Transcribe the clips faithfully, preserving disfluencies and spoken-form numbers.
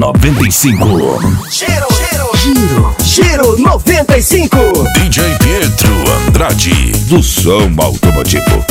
noventa e cinco. Giro, giro, giro, giro noventa e cinco. D J Pietro Andrade, do som automotivo.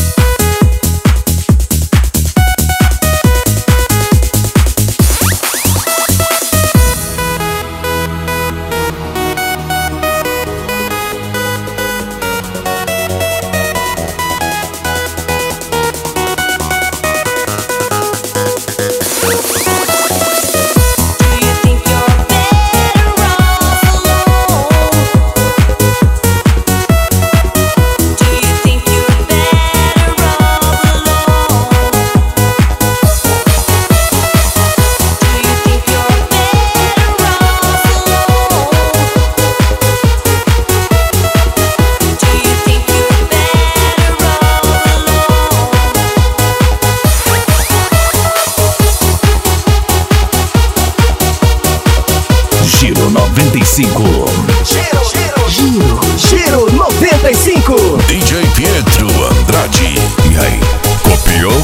Giro noventa e cinco. Giro, giro, giro, giro noventa e cinco. D J Pietro Andrade. E aí, copiou?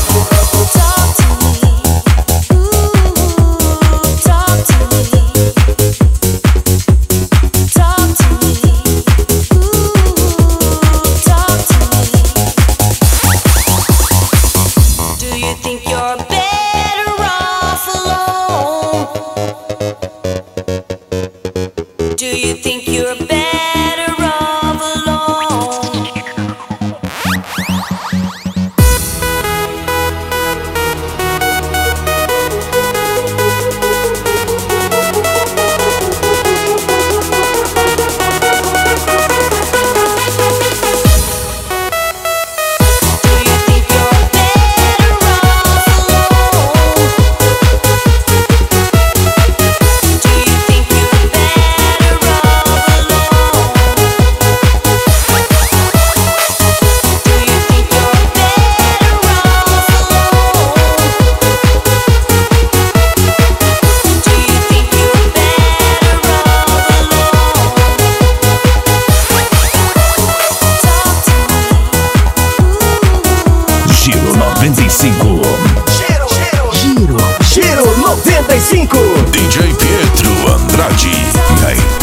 Do you think you're better off alone? Giro noventa e cinco. Giro, giro, giro, giro noventa e cinco. D J Pietro Andrade. E aí,